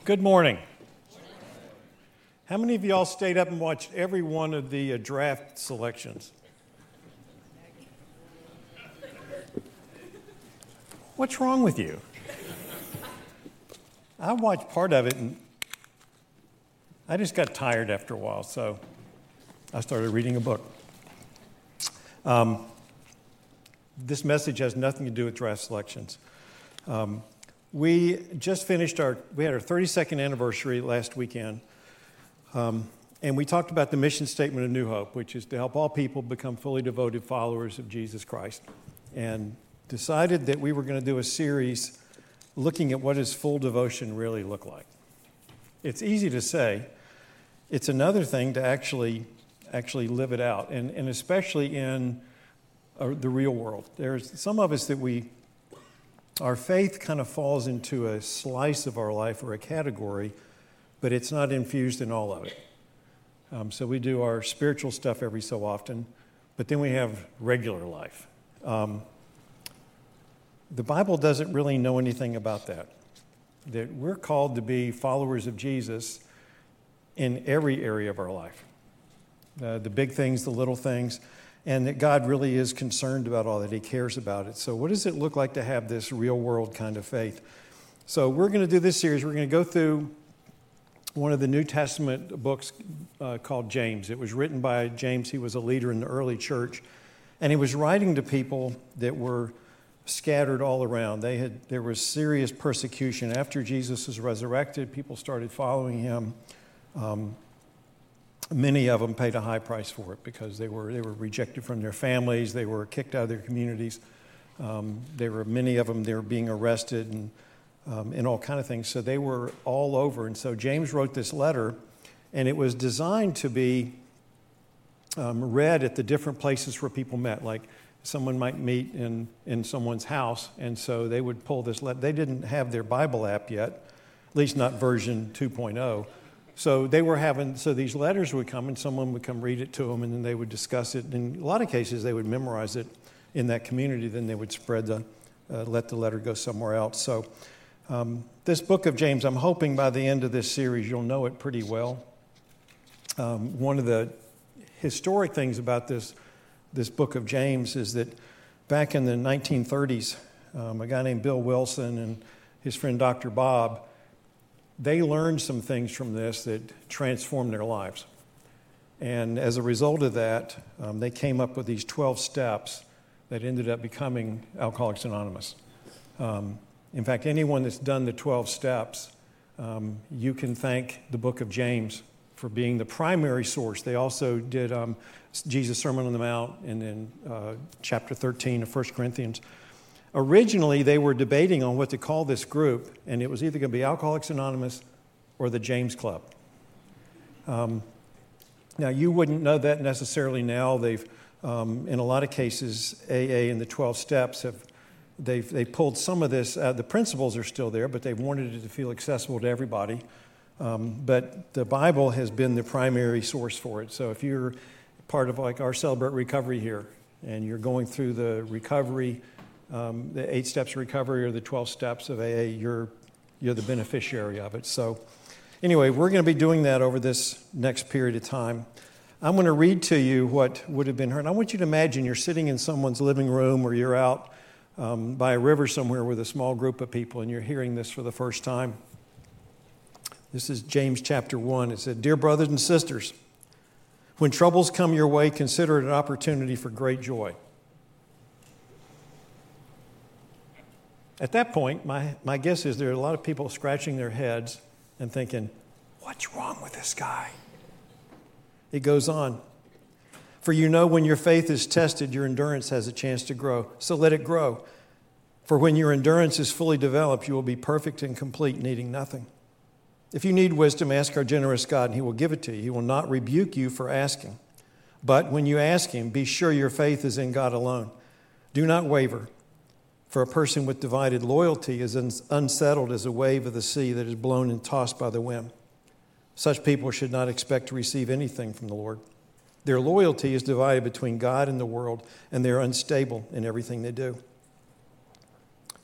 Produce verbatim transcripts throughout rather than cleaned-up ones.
Good morning. How many of y'all stayed up and watched every one of the uh, draft selections? What's wrong with you? I watched part of it and I just got tired after a while, so I started reading a book. Um, this message has nothing to do with draft selections. Um, we just finished our, we had our thirty-second anniversary last weekend, um, and we talked about the mission statement of New Hope, which is to help all people become fully devoted followers of Jesus Christ, and decided that we were going to do a series looking at what does full devotion really look like. It's easy to say. It's another thing to actually actually live it out, and, and especially in uh, the real world. There's some of us that we, our faith kind of falls into a slice of our life or a category, but it's not infused in all of it. Um, so we do our spiritual stuff every so often, but then we have regular life. Um, the Bible doesn't really know anything about that, that we're called to be followers of Jesus in every area of our life. Uh, the big things, the little things, and that God really is concerned about all that. He cares about it. So what does it look like to have this real world kind of faith? So we're going to do this series. We're going to go through one of the New Testament books uh, called James. It was written by James. He was a leader in the early church, and he was writing to people that were scattered all around. They had there was serious persecution. After Jesus was resurrected, people started following him. Um, Many of them paid a high price for it because they were they were rejected from their families. They were kicked out of their communities. Um, there were many of them. They were being arrested and um, and all kind of things. So they were all over. And so James wrote this letter, and it was designed to be um, read at the different places where people met. Like someone might meet in in someone's house, and so they would pull this letter. They didn't have their Bible app yet, at least not version two point oh. So they were having, so these letters would come and someone would come read it to them and then they would discuss it. In a lot of cases, they would memorize it in that community. Then they would spread the, uh, let the letter go somewhere else. So um, this book of James, I'm hoping by the end of this series, you'll know it pretty well. Um, one of the historic things about this, this book of James is that back in the nineteen thirties, um, a guy named Bill Wilson and his friend Doctor Bob, they learned some things from this that transformed their lives. And as a result of that, um, they came up with these twelve steps that ended up becoming Alcoholics Anonymous. Um, in fact, anyone that's done the twelve steps, um, you can thank the book of James for being the primary source. They also did um, Jesus' Sermon on the Mount and then uh, chapter thirteen of First Corinthians. Originally, they were debating on what to call this group, and it was either going to be Alcoholics Anonymous or the James Club. Um, now, you wouldn't know that necessarily now. They've, um, in a lot of cases, A A and the twelve steps have they've they pulled some of this. Uh, the principles are still there, but they've wanted it to feel accessible to everybody. Um, but the Bible has been the primary source for it. So if you're part of like our Celebrate Recovery here, and you're going through the recovery. Um, the eight steps of recovery or the twelve steps of A A, you're, you're the beneficiary of it. So anyway, we're going to be doing that over this next period of time. I'm going to read to you what would have been heard. I want you to imagine you're sitting in someone's living room or you're out um, by a river somewhere with a small group of people and you're hearing this for the first time. This is James chapter one. It said, "Dear brothers and sisters, when troubles come your way, consider it an opportunity for great joy." At that point, my, my guess is there are a lot of people scratching their heads and thinking, what's wrong with this guy? It goes on. "For you know when your faith is tested, your endurance has a chance to grow. So let it grow. For when your endurance is fully developed, you will be perfect and complete, needing nothing. If you need wisdom, ask our generous God, and he will give it to you. He will not rebuke you for asking. But when you ask him, be sure your faith is in God alone. Do not waver. For a person with divided loyalty is unsettled as a wave of the sea that is blown and tossed by the wind. Such people should not expect to receive anything from the Lord. Their loyalty is divided between God and the world, and they're unstable in everything they do.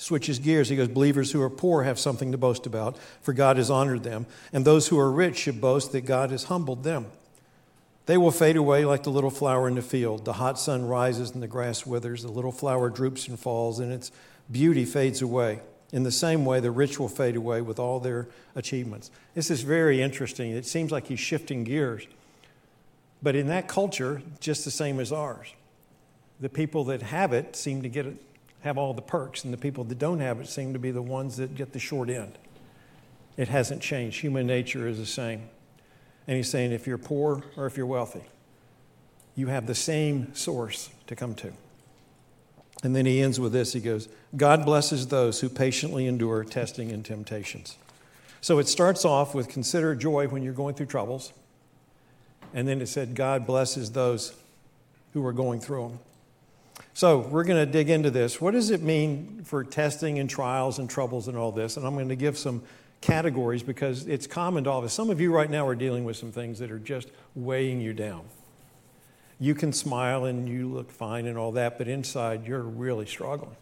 switches gears. He goes, believers who are poor have something to boast about, for God has honored them. And those who are rich should boast that God has humbled them. They will fade away like the little flower in the field. The hot sun rises and the grass withers. The little flower droops and falls, and its beauty fades away. In the same way, the rich will fade away with all their achievements. This is very interesting. It seems like he's shifting gears. But in that culture, just the same as ours. The people that have it seem to get it, have all the perks, and the people that don't have it seem to be the ones that get the short end. It hasn't changed. Human nature is the same. And he's saying if you're poor or if you're wealthy, you have the same source to come to. And then he ends with this. He goes, God blesses those who patiently endure testing and temptations. So it starts off with consider joy when you're going through troubles. And then it said God blesses those who are going through them. So we're going to dig into this. What does it mean for testing and trials and troubles and all this? And I'm going to give some categories because it's common to all of us. Some of you right now are dealing with some things that are just weighing you down. You can smile and you look fine and all that, but inside you're really struggling.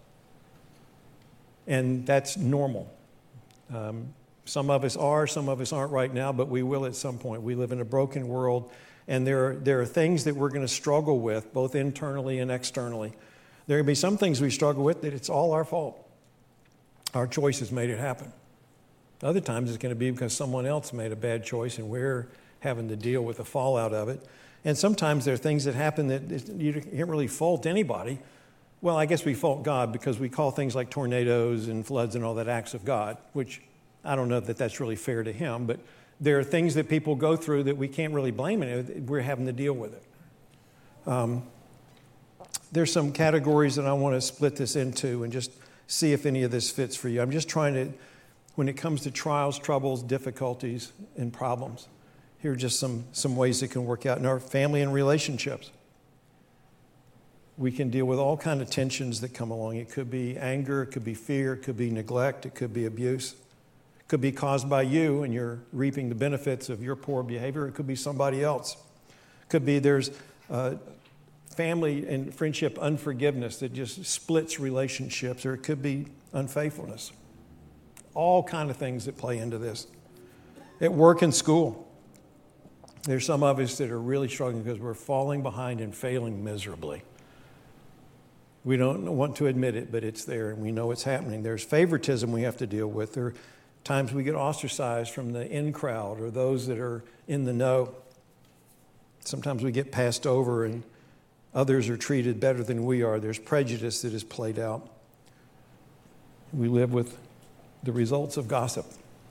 And that's normal. Um, some of us are, some of us aren't right now, but we will at some point. We live in a broken world, and there are, there are things that we're going to struggle with, both internally and externally. There are going to be some things we struggle with that it's all our fault. Our choices made it happen. Other times it's going to be because someone else made a bad choice and we're having to deal with the fallout of it. And sometimes there are things that happen that you can't really fault anybody. Well, I guess we fault God because we call things like tornadoes and floods and all that acts of God, which I don't know that that's really fair to him, but there are things that people go through that we can't really blame it. We're having to deal with it. Um, there's some categories that I want to split this into and just see if any of this fits for you. I'm just trying to, when it comes to trials, troubles, difficulties, and problems, here are just some, some ways it can work out in our family and relationships. We can deal with all kinds of tensions that come along. It could be anger, it could be fear, it could be neglect, it could be abuse. It could be caused by you and you're reaping the benefits of your poor behavior. It could be somebody else. It could be there's uh, family and friendship unforgiveness that just splits relationships, or it could be unfaithfulness. All kinds of things that play into this. At work and school, there's some of us that are really struggling because we're falling behind and failing miserably. We don't want to admit it, but it's there, and we know it's happening. There's favoritism we have to deal with. There are times we get ostracized from the in crowd or those that are in the know. Sometimes we get passed over and others are treated better than we are. There's prejudice that is played out. We live with the results of gossip.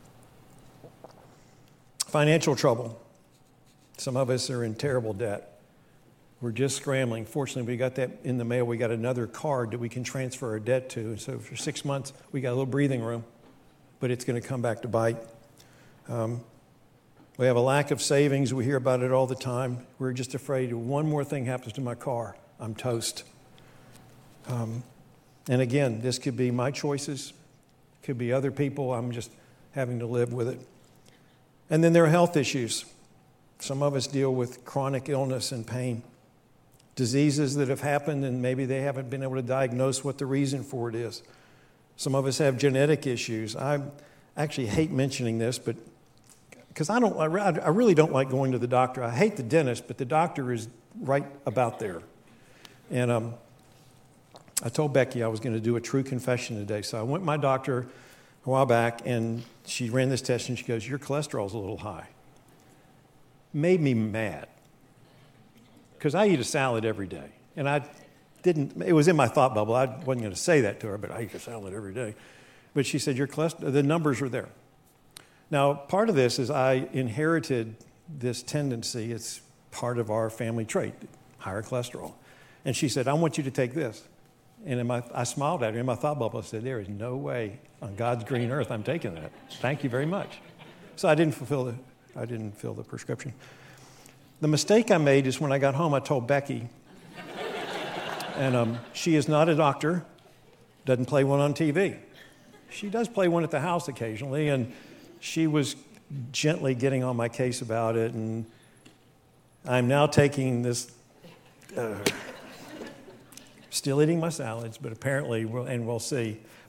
Financial trouble. Some of us are in terrible debt. We're just scrambling. Fortunately, we got that in the mail. We got another card that we can transfer our debt to. And so for six months, we got a little breathing room, but it's going to come back to bite. Um, we have a lack of savings. We hear about it all the time. We're just afraid if one more thing happens to my car, I'm toast. Um, and again, this could be my choices. Could be other people. I'm just having to live with it. And then there are health issues. Some of us deal with chronic illness and pain. Diseases that have happened and maybe they haven't been able to diagnose what the reason for it is. Some of us have genetic issues. I actually hate mentioning this, but because I don't, I really don't like going to the doctor. I hate the dentist, but the doctor is right about there. And um, I told Becky I was going to do a true confession today. So I went to my doctor a while back, and she ran this test, and she goes, "Your cholesterol's a little high." Made me mad because I eat a salad every day, and I didn't. It was in my thought bubble. I wasn't going to say that to her, but I eat a salad every day. But she said, "Your cholesterol, the numbers are there." Now, part of this is I inherited this tendency. It's part of our family trait, higher cholesterol. And she said, "I want you to take this." And in my, I smiled at her. In my thought bubble, I said, "There is no way on God's green earth I'm taking that. Thank you very much." So I didn't fulfill the, I didn't fill the prescription. The mistake I made is when I got home, I told Becky, and um, she is not a doctor, doesn't play one on T V. She does play one at the house occasionally, and she was gently getting on my case about it, and I'm now taking this, uh, still eating my salads, but apparently, we'll, and we'll see.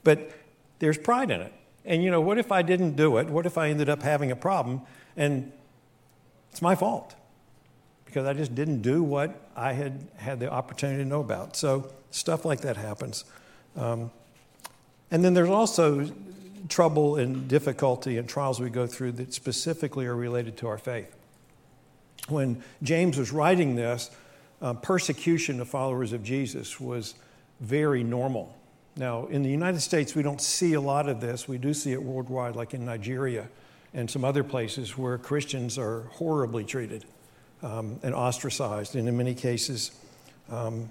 But there's pride in it. And, you know, what if I didn't do it? What if I ended up having a problem? And it's my fault because I just didn't do what I had had the opportunity to know about. So stuff like that happens. Um, and then there's also trouble and difficulty and trials we go through that specifically are related to our faith. When James was writing this, uh, persecution of followers of Jesus was very normal. Now, in the United States, we don't see a lot of this. We do see it worldwide, like in Nigeria and some other places where Christians are horribly treated um, and ostracized, and in many cases, um,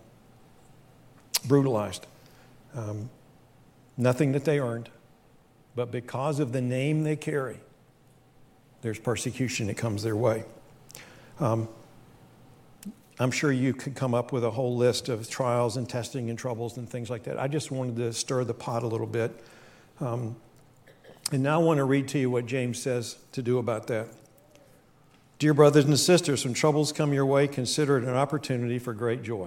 brutalized. Um, nothing that they earned, but because of the name they carry, there's persecution that comes their way. Um, I'm sure you could come up with a whole list of trials and testing and troubles and things like that. I just wanted to stir the pot a little bit. Um, and now I want to read to you what James says to do about that. Dear brothers and sisters, when troubles come your way, consider it an opportunity for great joy.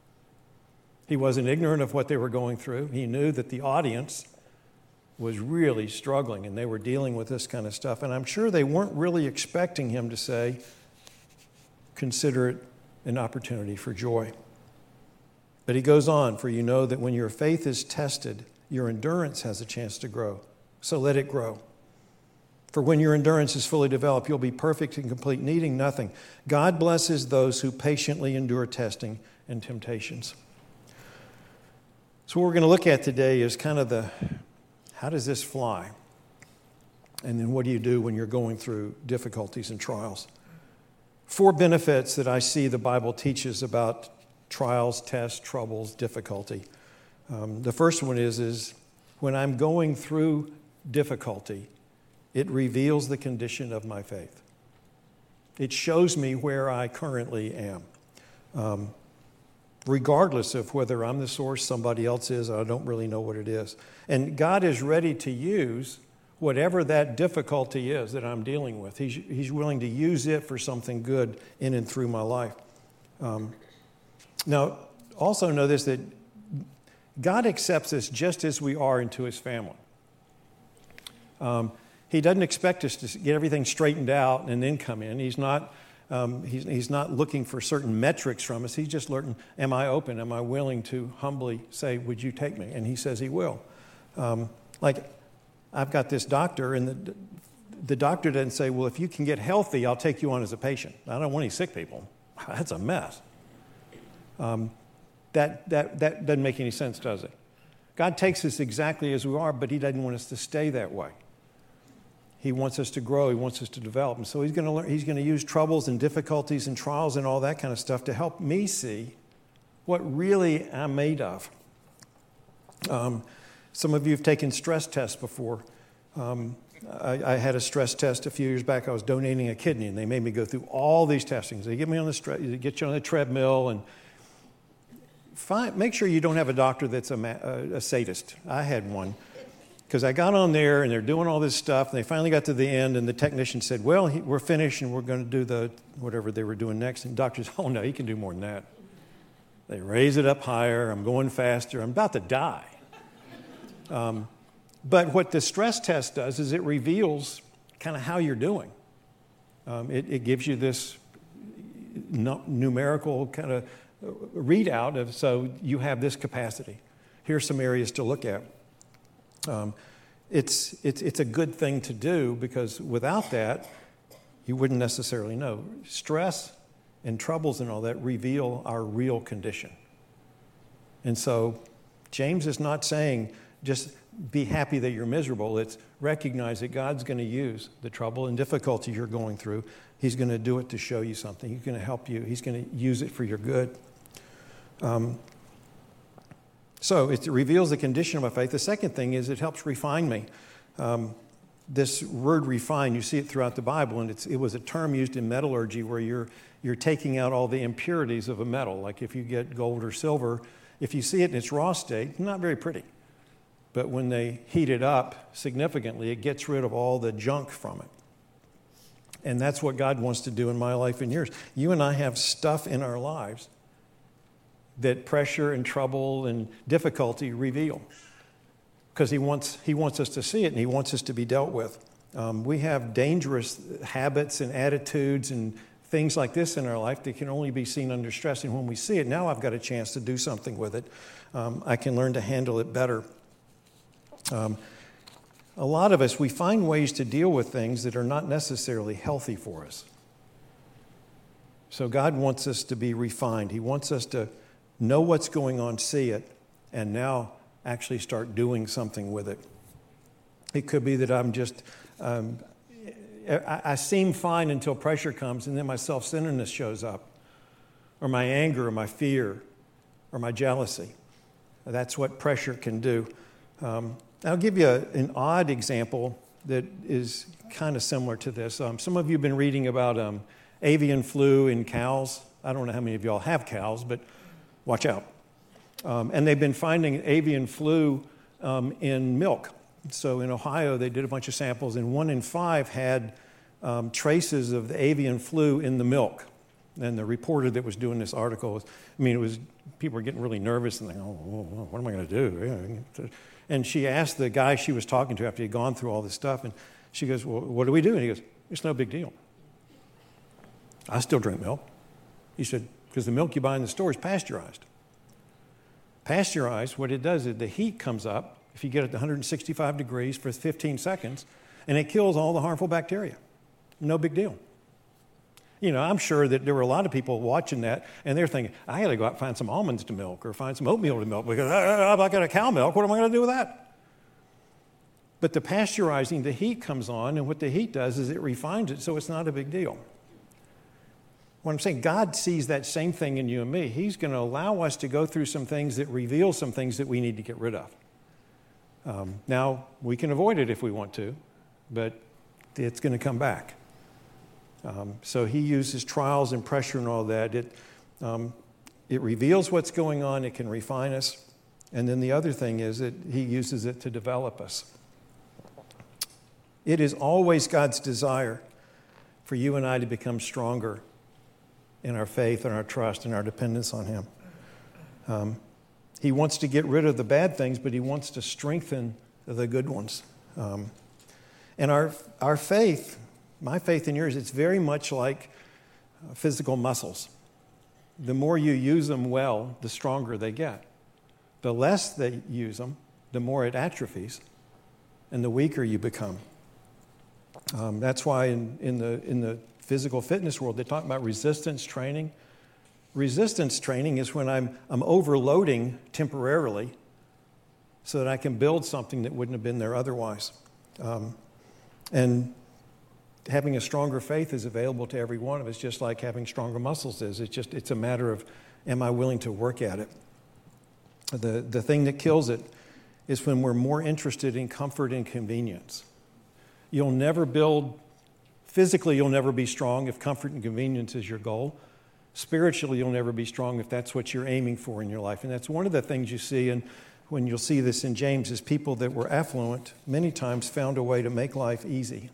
He wasn't ignorant of what they were going through. He knew that the audience was really struggling and they were dealing with this kind of stuff. And I'm sure they weren't really expecting him to say, consider it an opportunity for joy. But he goes on, for you know that when your faith is tested, your endurance has a chance to grow. So let it grow. For when your endurance is fully developed, you'll be perfect and complete, needing nothing. God blesses those who patiently endure testing and temptations. So what we're going to look at today is kind of the, how does this fly? And then what do you do when you're going through difficulties and trials? Four benefits that I see the Bible teaches about trials, tests, troubles, difficulty. Um, the first one is, is when I'm going through difficulty, it reveals the condition of my faith. It shows me where I currently am. Um, regardless of whether I'm the source, somebody else is, I don't really know what it is. And God is ready to use whatever that difficulty is that I'm dealing with. He's, he's willing to use it for something good in and through my life. Um, now, also know this, that God accepts us just as we are into his family. Um, he doesn't expect us to get everything straightened out and then come in. He's not, um, he's, he's not looking for certain metrics from us. He's just looking, am I open? Am I willing to humbly say, would you take me? And he says he will. Um, like, I've got this doctor, and the, the doctor doesn't say, well, if you can get healthy, I'll take you on as a patient. I don't want any sick people. That's a mess. Um, that, that, that doesn't make any sense, does it? God takes us exactly as we are, but he doesn't want us to stay that way. He wants us to grow. He wants us to develop. And so he's going to learn, he's going to use troubles and difficulties and trials and all that kind of stuff to help me see what really I'm made of. Um, some of you have taken stress tests before. Um, I, I had a stress test a few years back. I was donating a kidney, and they made me go through all these testings. They get me on the stre- they get you on the treadmill, and find, make sure you don't have a doctor that's a, ma- a, a sadist. I had one. Because I got on there, and they're doing all this stuff, and they finally got to the end, and the technician said, well, he, we're finished, and we're going to do the whatever they were doing next. And the doctor said, oh, no, he can do more than that. They raise it up higher. I'm going faster. I'm about to die. Um, but what the stress test does is it reveals kind of how you're doing. Um, it, it gives you this no, numerical kind of readout of, so you have this capacity. Here's some areas to look at. Um, it's, it's, it's a good thing to do, because without that, you wouldn't necessarily know. Stress and troubles and all that reveal our real condition. And so James is not saying just be happy that you're miserable. It's recognize that God's going to use the trouble and difficulty you're going through. He's going to do it to show you something. He's going to help you. He's going to use it for your good. Um, So it reveals the condition of my faith. The second thing is it helps refine me. Um, this word refine, you see it throughout the Bible, and it's, it was a term used in metallurgy where you're, you're taking out all the impurities of a metal. Like if you get gold or silver, if you see it in its raw state, not very pretty. But when they heat it up significantly, it gets rid of all the junk from it. And that's what God wants to do in my life and yours. You and I have stuff in our lives that pressure and trouble and difficulty reveal. because he wants, he wants us to see it and he wants us to be dealt with. Um, we have dangerous habits and attitudes and things like this in our life that can only be seen under stress. And when we see it, now I've got a chance to do something with it. Um, I can learn to handle it better. Um, a lot of us, we find ways to deal with things that are not necessarily healthy for us. So God wants us to be refined. He wants us to know what's going on, see it, and now actually start doing something with it. It could be that I'm just, um, I, I seem fine until pressure comes, and then my self-centeredness shows up, or my anger, or my fear, or my jealousy. That's what pressure can do. Um, I'll give you a, an odd example that is kind of similar to this. Um, some of you have been reading about um, avian flu in cows. I don't know how many of y'all have cows, but watch out. Um, and they've been finding avian flu um, in milk. So in Ohio, they did a bunch of samples, and one in five had um, traces of the avian flu in the milk. And the reporter that was doing this article, was, I mean, it was people were getting really nervous and thinking, oh, what am I going to do? Yeah. And she asked the guy she was talking to after he'd gone through all this stuff, and she goes, well, what do we do? And he goes, it's no big deal. I still drink milk. He said, because the milk you buy in the store is pasteurized. Pasteurized, what it does is the heat comes up, if you get it to one hundred sixty-five degrees for fifteen seconds, and it kills all the harmful bacteria. No big deal. You know, I'm sure that there were a lot of people watching that, and they're thinking, I got to go out and find some almonds to milk or find some oatmeal to milk because I've got a cow milk. What am I going to do with that? But the pasteurizing, the heat comes on, and what the heat does is it refines it so it's not a big deal. What I'm saying, God sees that same thing in you and me. He's going to allow us to go through some things that reveal some things that we need to get rid of. Um, now, we can avoid it if we want to, but it's going to come back. Um, so he uses trials and pressure and all that. It, um, it reveals what's going on. It can refine us. And then the other thing is that he uses it to develop us. It is always God's desire for you and I to become stronger in our faith and our trust and our dependence on him. Um, he wants to get rid of the bad things, but he wants to strengthen the good ones. Um, and our, our faith, my faith and yours, it's very much like physical muscles. The more you use them well, the stronger they get. The less they use them, the more it atrophies, and the weaker you become. Um, that's why in, in the in the physical fitness world, they talk about resistance training. Resistance training is when I'm, I'm overloading temporarily so that I can build something that wouldn't have been there otherwise. Um, and having a stronger faith is available to every one of us, just like having stronger muscles is. It's just, it's a matter of, am I willing to work at it? The, the thing that kills it is when we're more interested in comfort and convenience. You'll never build Physically, you'll never be strong if comfort and convenience is your goal. Spiritually, you'll never be strong if that's what you're aiming for in your life. And that's one of the things you see, and when you'll see this in James, is people that were affluent many times found a way to make life easy.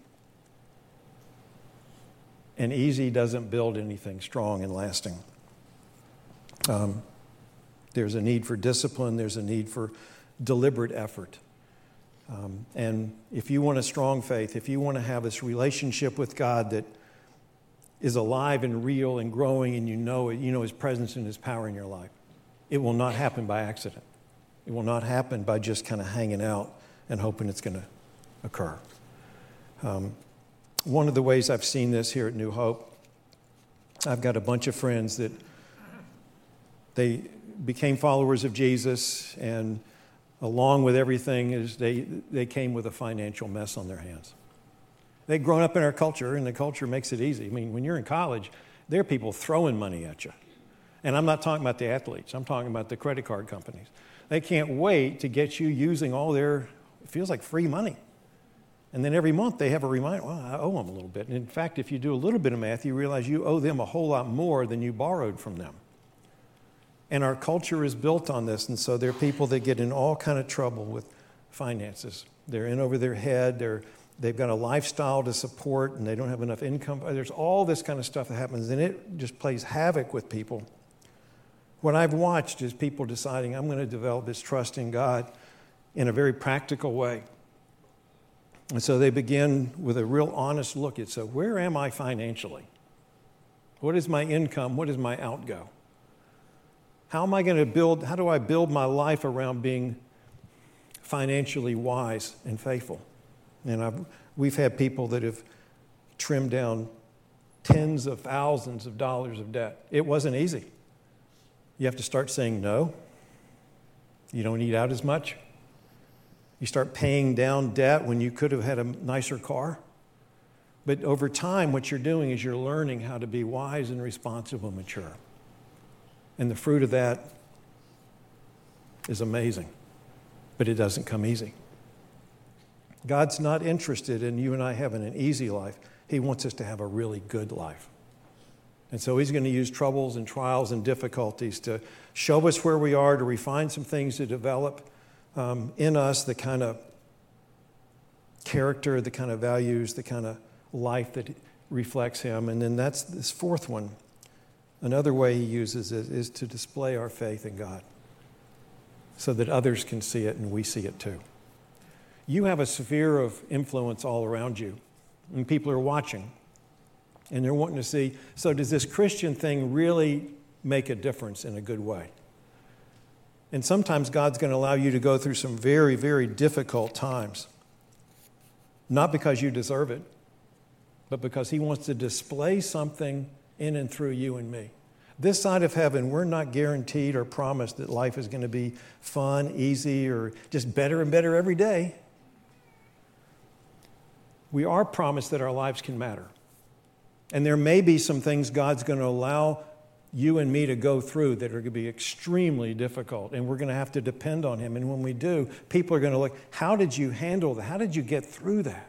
And easy doesn't build anything strong and lasting. Um, there's a need for discipline. There's a need for deliberate effort. Um, and if you want a strong faith, if you want to have this relationship with God that is alive and real and growing, and you know it, you know his presence and his power in your life, it will not happen by accident. It will not happen by just kind of hanging out and hoping it's going to occur. Um, one of the ways I've seen this here at New Hope, I've got a bunch of friends that they became followers of Jesus, and along with everything is they, they came with a financial mess on their hands. They'd grown up in our culture, and the culture makes it easy. I mean, when you're in college, there are people throwing money at you. And I'm not talking about the athletes. I'm talking about the credit card companies. They can't wait to get you using all their, it feels like free money. And then every month they have a reminder, well, I owe them a little bit. And in fact, if you do a little bit of math, you realize you owe them a whole lot more than you borrowed from them. And our culture is built on this, and so there are people that get in all kind of trouble with finances. They're in over their head, they're, they've got a lifestyle to support, and they don't have enough income. There's all this kind of stuff that happens, and it just plays havoc with people. What I've watched is people deciding, I'm going to develop this trust in God, in a very practical way. And so they begin with a real honest look at, so where am I financially? What is my income? What is my outgo? How am I going to build, how do I build my life around being financially wise and faithful? And I've, we've had people that have trimmed down tens of thousands of dollars of debt. It wasn't easy. You have to start saying no. You don't eat out as much. You start paying down debt when you could have had a nicer car. But over time, what you're doing is you're learning how to be wise and responsible and mature. And the fruit of that is amazing. But it doesn't come easy. God's not interested in you and I having an easy life. He wants us to have a really good life. And so he's going to use troubles and trials and difficulties to show us where we are, to refine some things, to develop um, in us the kind of character, the kind of values, the kind of life that reflects him. And then that's this fourth one. Another way he uses it is to display our faith in God so that others can see it and we see it too. You have a sphere of influence all around you, and people are watching, and they're wanting to see, so does this Christian thing really make a difference in a good way? And sometimes God's going to allow you to go through some very, very difficult times, not because you deserve it, but because he wants to display something in and through you and me. This side of heaven, we're not guaranteed or promised that life is going to be fun, easy, or just better and better every day. We are promised that our lives can matter. And there may be some things God's going to allow you and me to go through that are going to be extremely difficult, and we're going to have to depend on him. And when we do, people are going to look, how did you handle that? How did you get through that?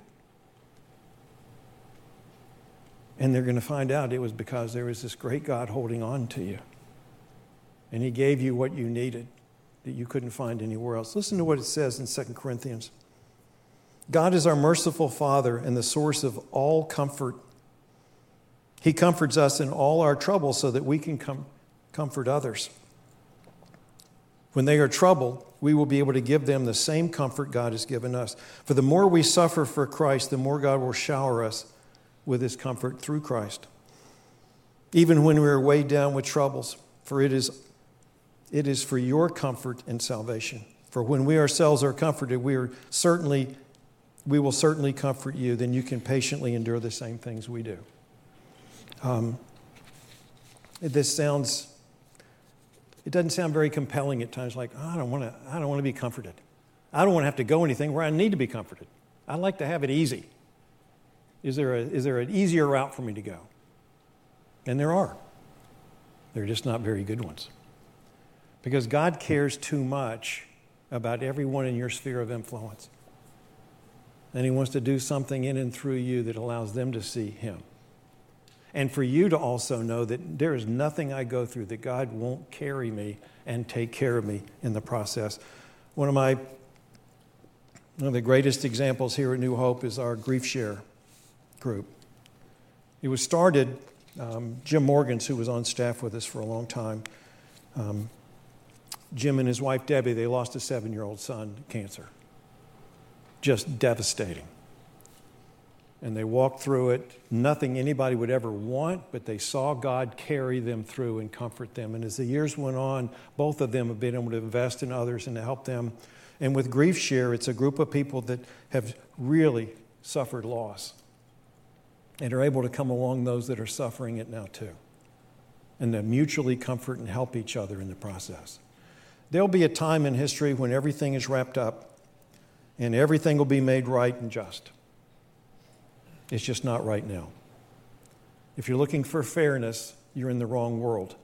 And they're going to find out it was because there was this great God holding on to you. And he gave you what you needed that you couldn't find anywhere else. Listen to what it says in Second Corinthians. God is our merciful Father and the source of all comfort. He comforts us in all our trouble so that we can com- comfort others. When they are troubled, we will be able to give them the same comfort God has given us. For the more we suffer for Christ, the more God will shower us with his comfort through Christ. Even when we are weighed down with troubles, for it is, it is for your comfort and salvation. For when we ourselves are comforted, we are certainly, we will certainly comfort you. Then you can patiently endure the same things we do. Um, this sounds, it doesn't sound very compelling at times. Like, oh, I don't want to, I don't want to be comforted. I don't want to have to go anything where I need to be comforted. I like to have it easy. Is there a, is there an easier route for me to go? And there are. They're just not very good ones. Because God cares too much about everyone in your sphere of influence. And he wants to do something in and through you that allows them to see him. And for you to also know that there is nothing I go through that God won't carry me and take care of me in the process. One of my, one of the greatest examples here at New Hope is our Grief Share group. It was started, um, Jim Morgans, who was on staff with us for a long time. Um, Jim and his wife, Debbie, they lost a seven-year-old son to cancer. Just devastating. And they walked through it, nothing anybody would ever want, but they saw God carry them through and comfort them. And as the years went on, both of them have been able to invest in others and to help them. And with Grief Share, it's a group of people that have really suffered loss and are able to come along those that are suffering it now too, and to mutually comfort and help each other in the process. There'll be a time in history when everything is wrapped up and everything will be made right and just. It's just not right now. If you're looking for fairness, you're in the wrong world.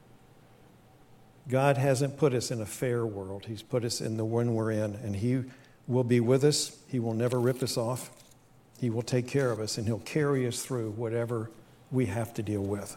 God hasn't put us in a fair world. He's put us in the one we're in, and he will be with us. He will never rip us off. He will take care of us, and he'll carry us through whatever we have to deal with.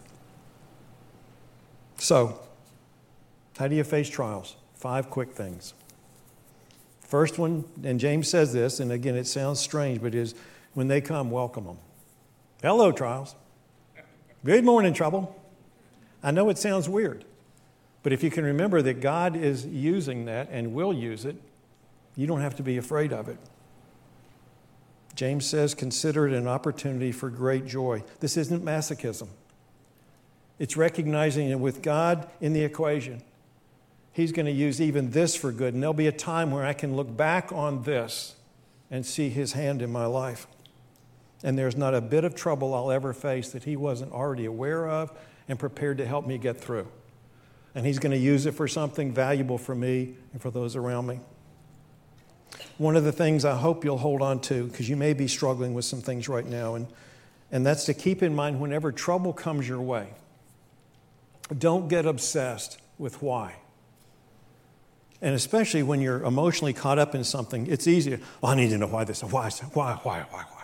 So, how do you face trials? Five quick things. First one, and James says this, and again, it sounds strange, but it is, when they come, welcome them. Hello, trials. Good morning, trouble. I know it sounds weird, but if you can remember that God is using that and will use it, You don't have to be afraid of it. James says, consider it an opportunity for great joy. This isn't masochism. It's recognizing that with God in the equation, He's going to use even this for good. And there'll be a time where I can look back on this and see His hand in my life. And there's not a bit of trouble I'll ever face that He wasn't already aware of and prepared to help me get through. And He's going to use it for something valuable for me and for those around me. One of the things I hope you'll hold on to, because you may be struggling with some things right now, and, and that's to keep in mind whenever trouble comes your way, don't get obsessed with why. And especially when you're emotionally caught up in something, it's easy. Well, I need to know why this, why, why, why, why, why.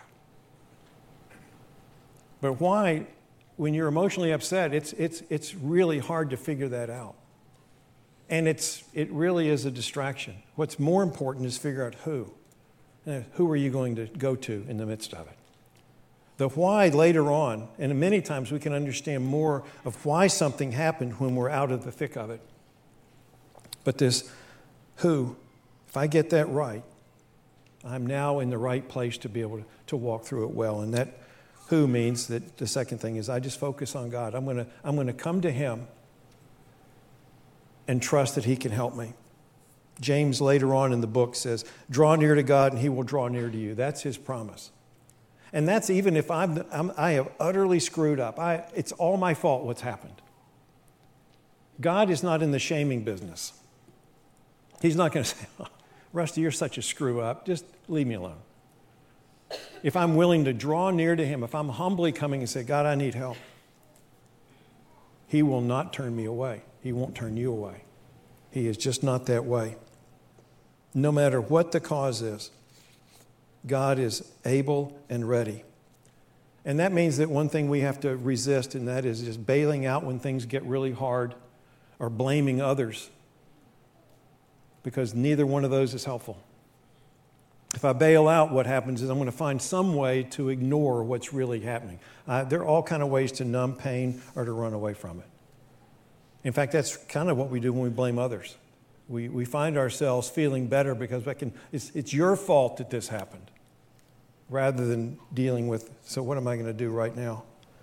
But why, when you're emotionally upset, it's, it's, it's really hard to figure that out. And it's, it really is a distraction. What's more important is figure out who. Uh, who are you going to go to in the midst of it? The why later on, and many times we can understand more of why something happened when we're out of the thick of it. But this who, if I get that right, I'm now in the right place to be able to, to walk through it well. And that who means that the second thing is I just focus on God. I'm going to, I'm going to come to Him and trust that He can help me. James later on in the book says, draw near to God and He will draw near to you. That's His promise. And that's even if I'm, I'm, I have utterly screwed up. I, it's all my fault what's happened. God is not in the shaming business. He's not going to say, oh, Rusty, you're such a screw up. Just leave me alone. If I'm willing to draw near to Him, if I'm humbly coming and say, God, I need help, He will not turn me away. He won't turn you away. He is just not that way. No matter what the cause is, God is able and ready. And that means that one thing we have to resist, and that is just bailing out when things get really hard or blaming others, because neither one of those is helpful. If I bail out, what happens is I'm going to find some way to ignore what's really happening. Uh, there are all kinds of ways to numb pain or to run away from it. In fact, that's kind of what we do when we blame others. We, we find ourselves feeling better because I can, it's, it's your fault that this happened, rather than dealing with, so what am I going to do right now?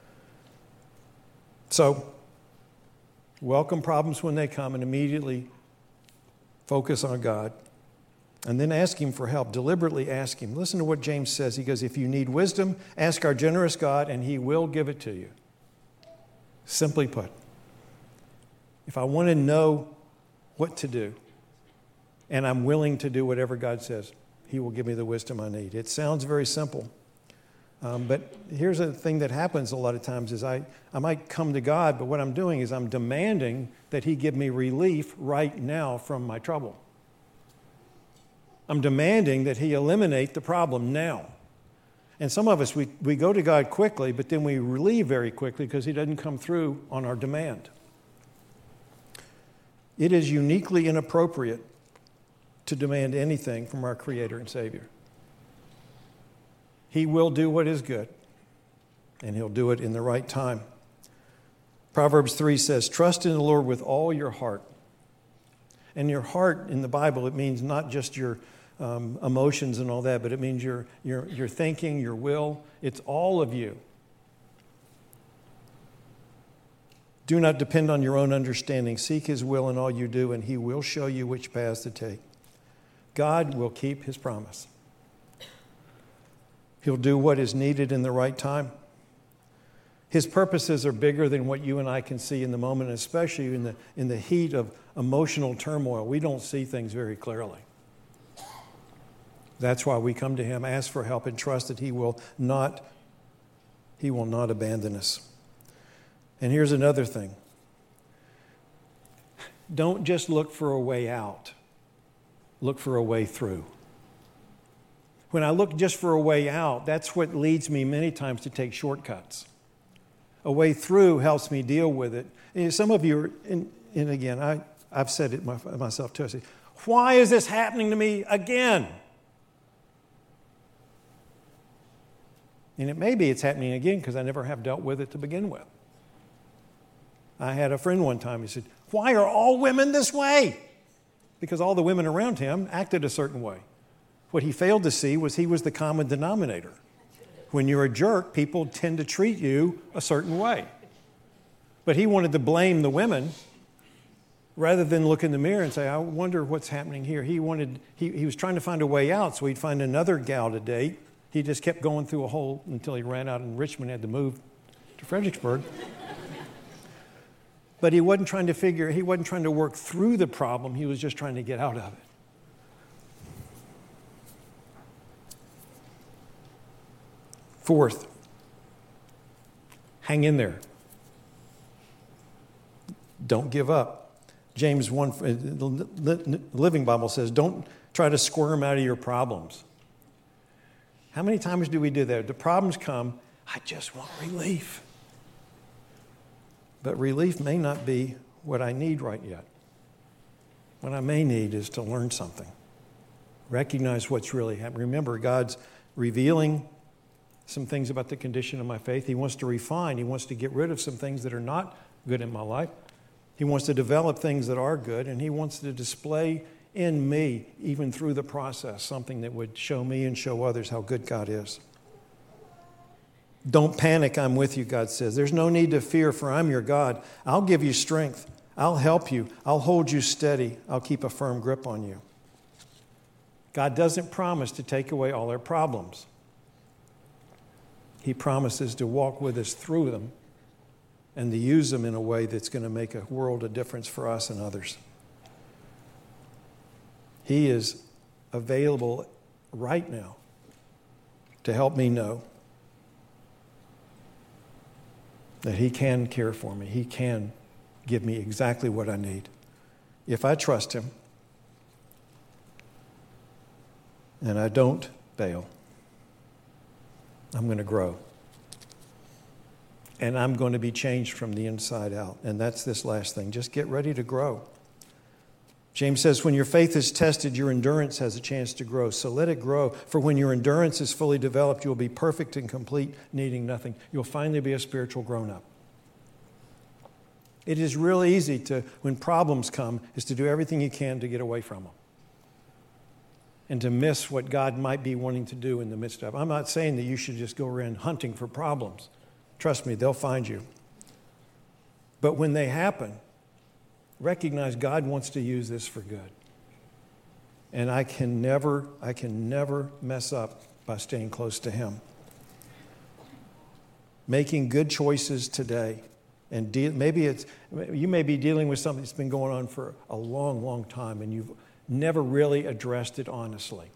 So, welcome problems when they come and immediately focus on God. And then ask Him for help. Deliberately ask Him. Listen to what James says. He goes, if you need wisdom, ask our generous God and He will give it to you. Simply put, if I want to know what to do and I'm willing to do whatever God says, He will give me the wisdom I need. It sounds very simple. Um, but here's a thing that happens a lot of times is I, I might come to God, but what I'm doing is I'm demanding that He give me relief right now from my trouble. I'm demanding that He eliminate the problem now. And some of us, we, we go to God quickly, but then we leave very quickly because He doesn't come through on our demand. It is uniquely inappropriate to demand anything from our Creator and Savior. He will do what is good, and He'll do it in the right time. Proverbs three says, trust in the Lord with all your heart. And your heart in the Bible, it means not just your um, emotions and all that, but it means your, your, your thinking, your will. It's all of you. Do not depend on your own understanding. Seek His will in all you do, and He will show you which paths to take. God will keep His promise. He'll do what is needed in the right time. His purposes are bigger than what you and I can see in the moment, especially in the, in the heat of emotional turmoil. We don't see things very clearly. That's why we come to Him, ask for help, and trust that He will not, He will not abandon us. And here's another thing. Don't just look for a way out. Look for a way through. When I look just for a way out, that's what leads me many times to take shortcuts. A way through helps me deal with it. And some of you are, and, and again, I, I've said it my, myself too. I say, why is this happening to me again? And it may be it's happening again because I never have dealt with it to begin with. I had a friend one time, he said, why are all women this way? because all the women around him acted a certain way. What he failed to see was he was the common denominator. When you're a jerk, people tend to treat you a certain way. But he wanted to blame the women rather than look in the mirror and say, I wonder what's happening here. He wanted, he, he was trying to find a way out so he'd find another gal to date. He just kept going through a hole until he ran out and Richmond had to move to Fredericksburg. But he wasn't trying to figure, he wasn't trying to work through the problem. He was just trying to get out of it. Fourth, hang in there. Don't give up. James one, the Living Bible says, don't try to squirm out of your problems. How many times do we do that? The problems come, I just want relief. But relief may not be what I need right yet. What I may need is to learn something. Recognize what's really happening. Remember, God's revealing some things about the condition of my faith. He wants to refine. He wants to get rid of some things that are not good in my life. He wants to develop things that are good, and he wants to display in me, even through the process, something that would show me and show others how good God is. Don't panic, I'm with you, God says. There's no need to fear, for I'm your God. I'll give you strength. I'll help you. I'll hold you steady. I'll keep a firm grip on you. God doesn't promise to take away all our problems. He promises to walk with us through them and to use them in a way that's going to make a world of difference for us and others. He is available right now to help me know that he can care for me. He can give me exactly what I need. If I trust him and I don't bail, I'm going to grow. And I'm going to be changed from the inside out. And that's this last thing. Just get ready to grow. James says, when your faith is tested, your endurance has a chance to grow. So let it grow. For when your endurance is fully developed, you'll be perfect and complete, needing nothing. You'll finally be a spiritual grown-up. It is real easy to, when problems come, is to do everything you can to get away from them. And to miss what God might be wanting to do in the midst of it. I'm not saying that you should just go around hunting for problems. Trust me, they'll find you. But when they happen, recognize God wants to use this for good. And I can never, I can never mess up by staying close to him. Making good choices today. And de- maybe it's, you may be dealing with something that's been going on for a long, long time and you've never really addressed it honestly.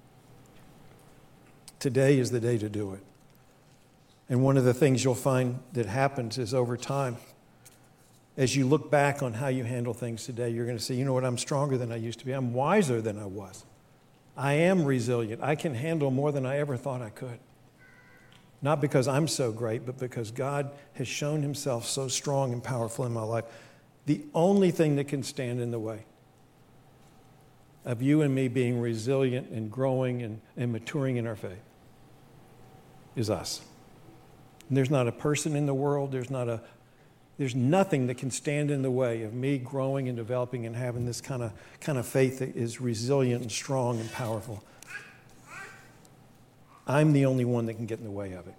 Today is the day to do it. And one of the things you'll find that happens is over time, as you look back on how you handle things today, you're going to say, you know what, I'm stronger than I used to be. I'm wiser than I was. I am resilient. I can handle more than I ever thought I could. Not because I'm so great, but because God has shown himself so strong and powerful in my life. The only thing that can stand in the way of you and me being resilient and growing and, and maturing in our faith is us. And there's not a person in the world, there's not a, there's nothing that can stand in the way of me growing and developing and having this kind of kind of faith that is resilient and strong and powerful. I'm the only one that can get in the way of it.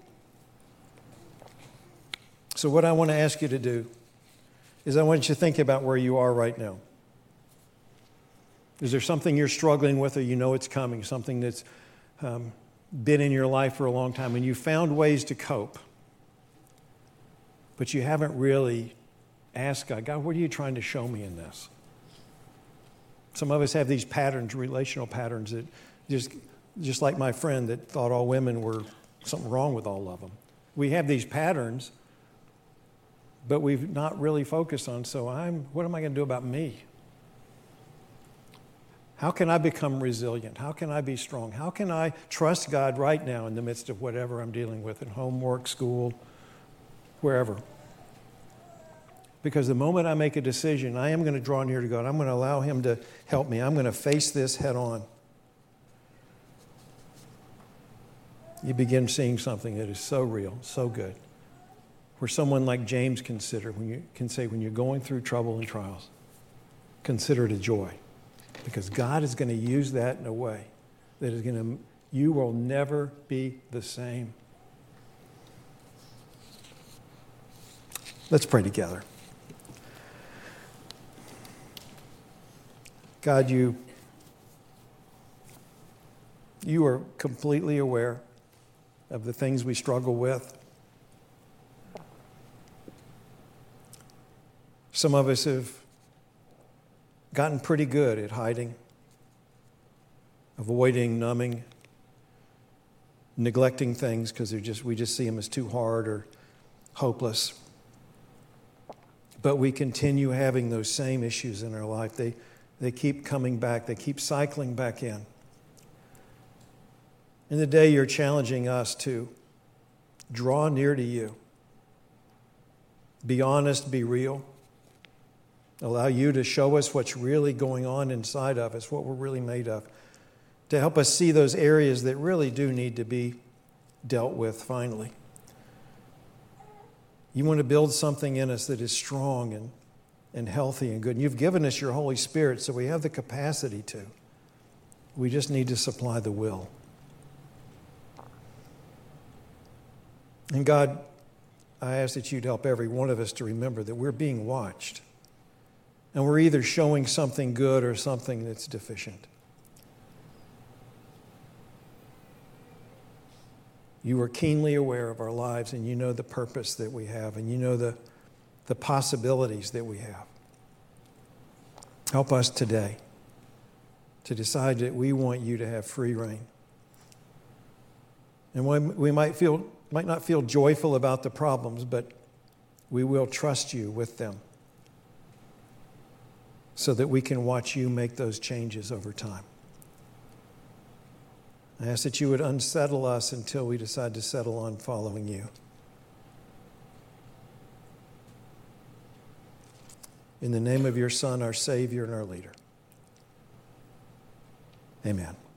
So what I want to ask you to do is I want you to think about where you are right now. Is there something you're struggling with or you know it's coming, something that's um, been in your life for a long time and you found ways to cope, but you haven't really asked God, God, what are you trying to show me in this? Some of us have these patterns, relational patterns, that just, just like my friend that thought all women were something wrong with all of them. We have these patterns, but we've not really focused on, so I'm, what am I going to do about me? How can I become resilient? How can I be strong? How can I trust God right now in the midst of whatever I'm dealing with at home, work, school, wherever? Because the moment I make a decision, I am going to draw near to God. I'm going to allow him to help me. I'm going to face this head on. You begin seeing something that is so real, so good, where someone like James consider when you can say, when you're going through trouble and trials, consider it a joy. Because God is going to use that in a way that is going to, you will never be the same. Let's pray together. God, you, you are completely aware of the things we struggle with. Some of us have gotten pretty good at hiding, avoiding, numbing, neglecting things because they're just we just see them as too hard or hopeless. But we continue having those same issues in our life. They they keep coming back. They keep cycling back in. And today you're challenging us to draw near to you. Be honest, be real. Allow you to show us what's really going on inside of us, what we're really made of. To help us see those areas that really do need to be dealt with finally. You want to build something in us that is strong and, and healthy and good. And you've given us your Holy Spirit, so we have the capacity to. We just need to supply the will. And God, I ask that you'd help every one of us to remember that we're being watched. And we're either showing something good or something that's deficient. You are keenly aware of our lives, and you know the purpose that we have, and you know the, the possibilities that we have. Help us today to decide that we want you to have free reign. And when we might feel might not feel joyful about the problems, but we will trust you with them so that we can watch you make those changes over time. I ask that you would unsettle us until we decide to settle on following you. In the name of your Son, our Savior and our leader. Amen.